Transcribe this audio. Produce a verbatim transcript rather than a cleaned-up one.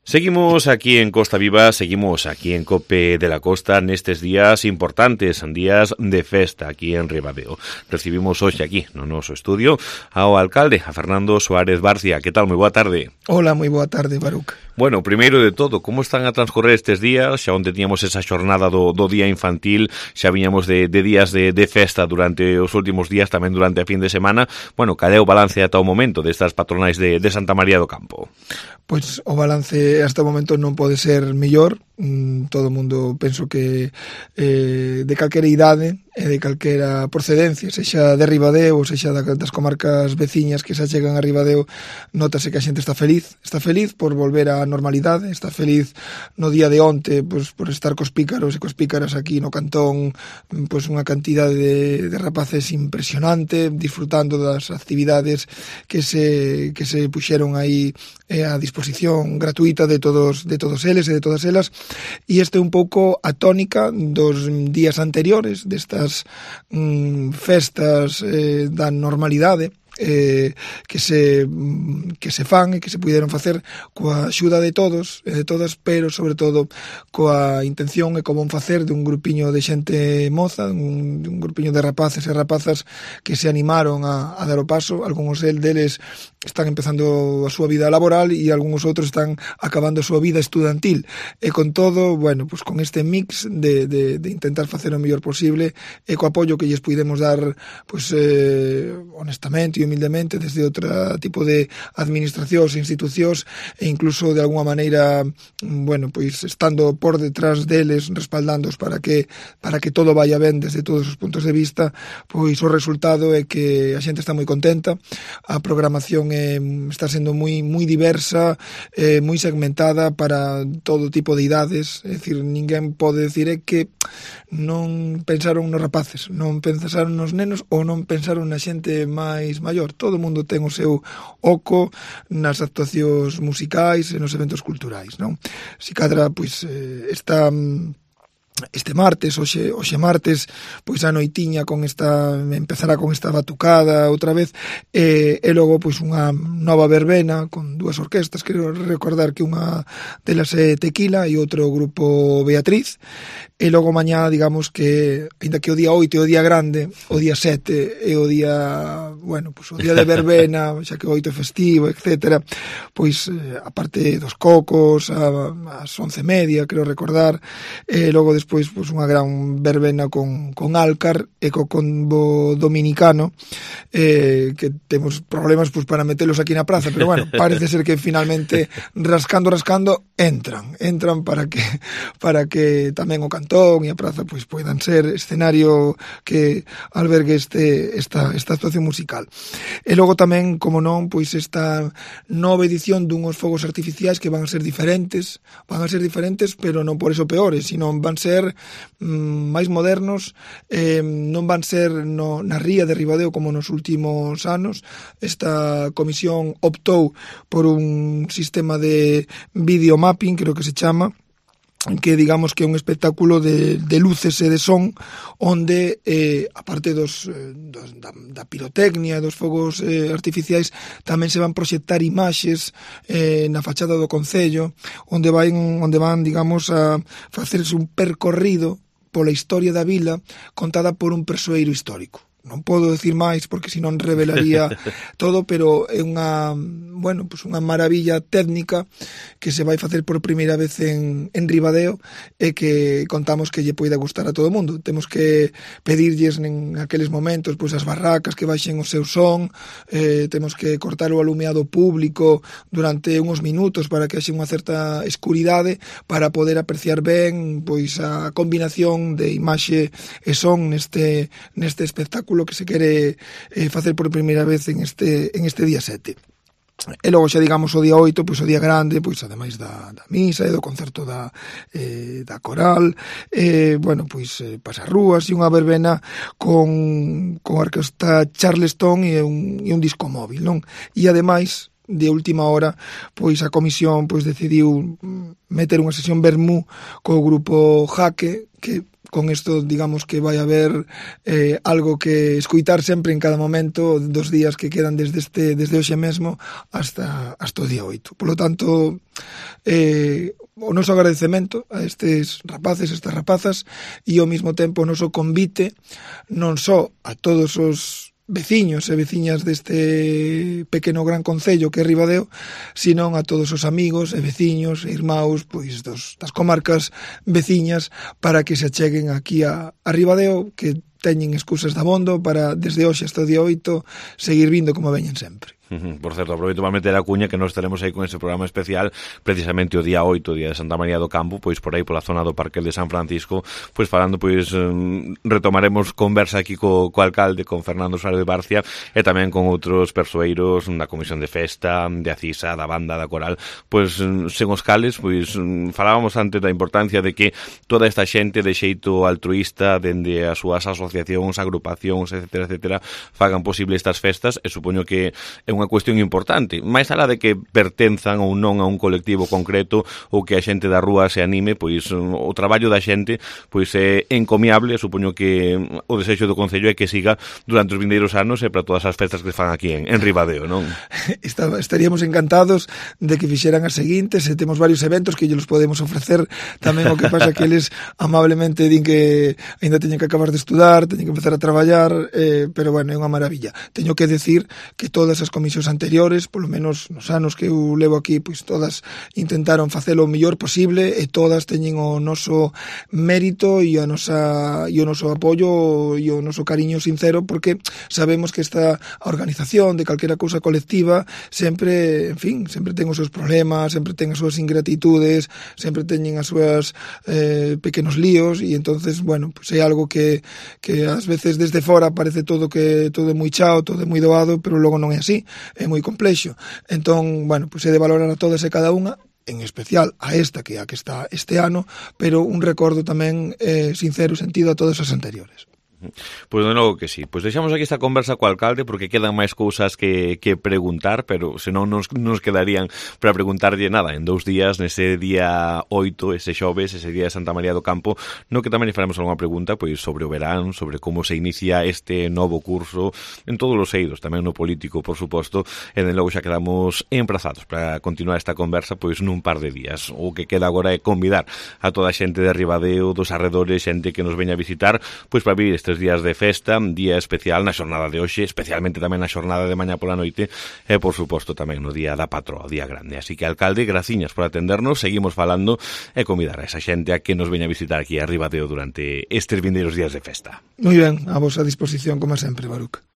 Seguimos aquí en Costa Viva, seguimos aquí en COPE de la Costa nestes días importantes, días de festa aquí en Ribadeo. Recibimos hoxe aquí no noso estudio ao alcalde, a Fernando Suárez Barcia. Que tal? Moi boa tarde. Hola, moi boa tarde, Baruc. Bueno, primeiro de todo, como están a transcorrer estes días? Xa onde tiñamos esa xornada do, do día infantil, xa viñamos de, de días de, de festa durante os últimos días, tamén durante a fin de semana. Bueno, cal é o balance ata o momento destas patronais de, de Santa María do Campo? Pois o balance hasta o momento non pode ser mellor. Mm, todo o mundo penso que eh, de calquera idade e de calquera procedencia, sexa de Ribadeo ou sexa das comarcas veciñas que xa chegan a Ribadeo, notase que a xente está feliz, está feliz por volver á normalidade, está feliz no día de onte pues, por estar cos pícaros e cos pícaras aquí no cantón, pues, unha cantidade de, de rapaces impresionante, disfrutando das actividades que se, que se puxeron aí eh, a disposición gratuita de todos, de todos eles e de todas elas. E este é un pouco a tónica dos días anteriores destas mm, festas eh, da normalidade eh, que se que se fan e que se puderon facer coa axuda de todos e de todas, pero sobre todo coa intención e co bon facer de un grupiño de xente moza, un, un grupiño de rapaces e rapazas que se animaron a, a dar o paso. Algúns deles están empezando a súa vida laboral e algúns outros están acabando a súa vida estudantil, e con todo, bueno, pues con este mix de, de, de intentar facer o mellor posible e co apoio que lles puidemos dar, pues eh, honestamente e humildemente desde outro tipo de administracións e institucións, e incluso de alguma maneira, bueno, pois estando por detrás deles, respaldándoos para que para que todo vaya ben desde todos os puntos de vista, pois o resultado é que a xente está moi contenta. A programación é, está sendo moi moi diversa, eh, moi segmentada para todo tipo de idades, é dicir, ninguén pode decir é que non pensaron nos rapaces, non pensaron nos nenos ou non pensaron na xente máis maior. Todo o mundo ten o seu oco nas actuacións musicais e nos eventos culturais, non? Si cadra, pois, eh, esta... este martes, hoxe, hoxe martes, pois a noitiña con esta, empezará con esta batucada outra vez, e, e logo pois unha nova verbena con dúas orquestas. Quero recordar que unha delas é Tequila e outro grupo Beatriz, e logo mañá, digamos que, ainda que o día oito é o día grande, o día sete é o día, bueno, pois o día de verbena, xa que o oito é festivo, etcétera, pois a parte dos cocos, a, as once e media, quero recordar, e logo despois pois, pois unha gran verbena con, con Álcar e co combo dominicano, eh, que temos problemas pois, para metelos aquí na praza, pero bueno, parece ser que finalmente rascando, rascando, entran, entran para que para que tamén o cantón e a praza pois poidan ser escenario que albergue este, esta, esta actuación musical. E logo tamén, como non, pois esta nova edición dunhos fogos artificiais que van a ser diferentes, van a ser diferentes, pero non por eso peores, sino van ser mm, máis modernos, eh, non van ser no, na ría de Ribadeo como nos últimos anos. Esta comisión optou por un sistema de videomapping, creo que se chama, que digamos que é un espectáculo de, de luces e de son, onde, eh, aparte dos, dos da, da pirotecnia, dos fogos eh, artificiais, tamén se van proxectar imaxes eh, na fachada do concello, onde van, onde van, digamos, a facerse un percorrido pola historia da vila contada por un persoeiro histórico. Non podo decir máis porque senón revelaría todo, pero é unha, bueno, pues unha maravilla técnica que se vai facer por primeira vez en, en Ribadeo e que contamos que lle poida gustar a todo o mundo. Temos que pedirlles en aqueles momentos pues, as barracas que baixen o seu son, eh, temos que cortar o alumeado público durante uns minutos para que haxe unha certa escuridade para poder apreciar ben pois a combinación de imaxe e son neste, neste espectáculo que se quere eh, facer por primeira vez en este, en este día sete. E logo xa digamos o día oito, pois o día grande, pois ademais da, da misa e do concerto da, eh, da coral, eh, bueno, pois eh, pasarrúas e unha verbena con, con a orquesta Charleston e un, e un disco móvil, non? E ademais de última hora, pois a comisión pois decidiu meter unha sesión vermú co grupo Jaque, que con isto, digamos que vai haber eh, algo que escuitar sempre en cada momento dos días que quedan desde este desde hoxe mesmo hasta, hasta o día oito. Por lo tanto, eh, o noso agradecemento a estes rapaces, estas rapazas, e ao mesmo tempo o noso convite non só a todos os veciños e veciñas deste pequeno gran concello que é Ribadeo, sino a todos os amigos e veciños e irmãos pois dos, das comarcas veciñas para que se acheguen aquí a, a Ribadeo, que teñen excusas dabondo para desde hoxe hasta o día oito seguir vindo como veñen sempre. Por certo, aproveito para meter a cuña que nós estaremos aí con ese programa especial precisamente o día oito, o día de Santa María do Campo, pois por aí pola zona do Parque de San Francisco, pois falando, pois um, retomaremos conversa aquí co, co alcalde, con Fernando Suárez de Barcia, e tamén con outros persoeiros da Comisión de Festa, de Acisa, da banda, da coral, pois sen os cales, pois falábamos antes da importancia de que toda esta xente de xeito altruísta, dende as súas asociacións, agrupacións, etcétera, etcétera, fagan posible estas festas, e supoño que é unha cuestión importante, máis alá de que pertenzan ou non a un colectivo concreto ou que a xente da rúa se anime, pois o traballo da xente pois é encomiable, supoño que o desexo do Concello é que siga durante os vindeiros anos e para todas as festas que se fan aquí en, en Ribadeo, non? Estaríamos encantados de que fixeran as seguintes, e temos varios eventos que lles podemos ofrecer tamén, o que pasa que eles amablemente din que ainda teñen que acabar de estudar, teñen que empezar a traballar, eh, pero bueno, é unha maravilla. Teño que decir que todas as comisións anteriores, polo menos nos anos que eu levo aquí, pois todas intentaron facelo o mellor posible e todas teñen o noso mérito e a nosa e o noso apoio e o noso cariño sincero, porque sabemos que esta organización de calquera cousa colectiva sempre, en fin, sempre ten os seus problemas, sempre ten as súas ingratitudes, sempre teñen as súas eh, pequenos líos, e entonces, bueno, pues é algo que que ás veces desde fora parece todo que todo é moi chao, todo é moi doado, pero logo non é así. É moi complexo. Entón, bueno, pois é de valorar a todas e cada unha, en especial a esta que a que está este ano, pero un recordo tamén eh, sincero sentido a todas as anteriores. Pois de novo que sí. Pois deixamos aquí esta conversa co alcalde porque quedan máis cousas que, que preguntar, pero senón nos, nos quedarían para preguntarlle nada en dous días, nese día oito, ese xoves, ese día de Santa María do Campo, no que tamén lle faremos algunha pregunta pois sobre o verán, sobre como se inicia este novo curso en todos os eidos, tamén no político, por suposto, e de logo xa quedamos emprazados para continuar esta conversa pois nun par de días. O que queda agora é convidar a toda a xente de Ribadeo, dos arredores, xente que nos veña a visitar, pois para vivir estes días de festa, día especial na xornada de hoxe, especialmente tamén na xornada de mañá pola noite e, por suposto, tamén no día da patroa, o día grande. Así que, alcalde, graciñas por atendernos, seguimos falando e convidar a esa xente a que nos veña a visitar aquí a Ribadeo durante estes vindeiros días de festa. Moi ben, a vosa disposición, como sempre, Baruc.